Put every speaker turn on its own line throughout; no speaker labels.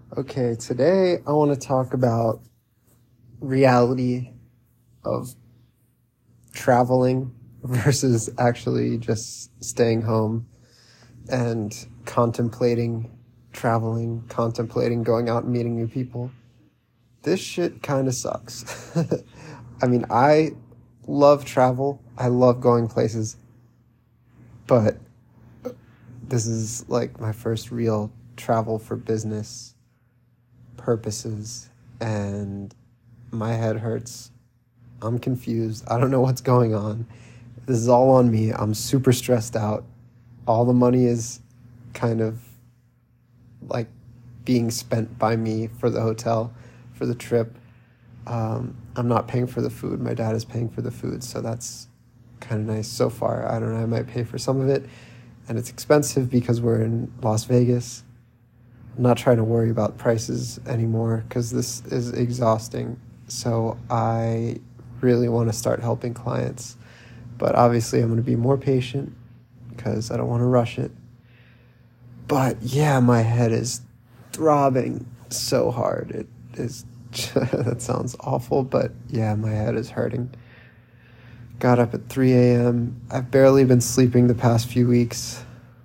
Okay, today I want to talk about reality of traveling versus actually just staying home and contemplating traveling, contemplating going out and meeting new people. This shit kind of sucks. I mean, I love travel. I love going places, but this is like my first real travel for business purposes, and my head hurts. I'm confused. I don't know what's going on. This is all on me. I'm super stressed out. All the money is kind of like being spent by me for the hotel, for the trip. I'm not paying for the food. My dad is paying for the food, so that's kind of nice so far. I don't know. I might pay for some of it, and it's expensive because we're in Las Vegas. I'm not trying to worry about prices anymore because this is exhausting. So I really want to start helping clients. But obviously I'm going to be more patient because I don't want to rush it. But yeah, my head is throbbing so hard. It is, that sounds awful, but yeah, my head is hurting. Got up at 3 a.m. I've barely been sleeping the past few weeks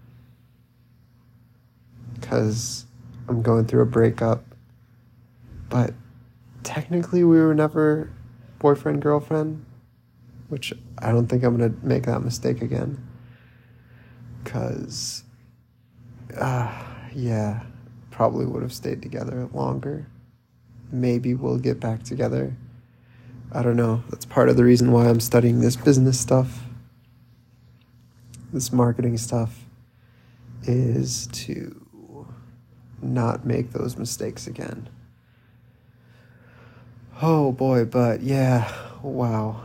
because I'm going through a breakup, but technically we were never boyfriend, girlfriend, which I don't think I'm going to make that mistake again, because, yeah, probably would have stayed together longer. Maybe we'll get back together. I don't know. That's part of the reason why I'm studying this business stuff, this marketing stuff, is to not make those mistakes again. Oh boy, but yeah, wow.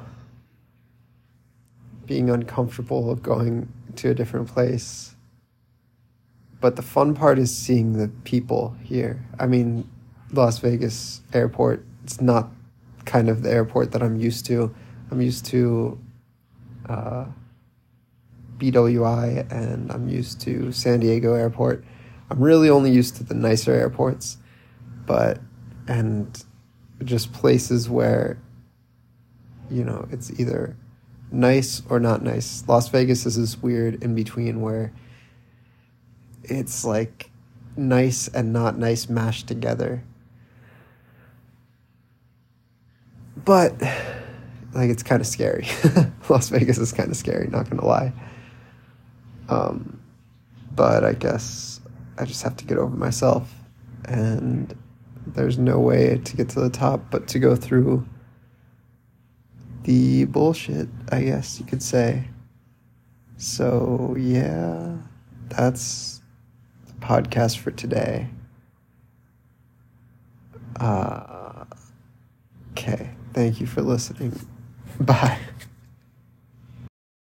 Being uncomfortable going to a different place. But the fun part is seeing the people here. I mean, Las Vegas airport, it's not kind of the airport that I'm used to. I'm used to BWI, and I'm used to San Diego airport. I'm really only used to the nicer airports, and just places where, it's either nice or not nice. Las Vegas is this weird in between where it's like nice and not nice mashed together. But, like, it's kind of scary. Las Vegas is kind of scary, not gonna lie. But I guess I just have to get over myself, and there's no way to get to the top but to go through the bullshit, I guess you could say. So yeah, that's the podcast for today. Okay, thank you for listening. Bye.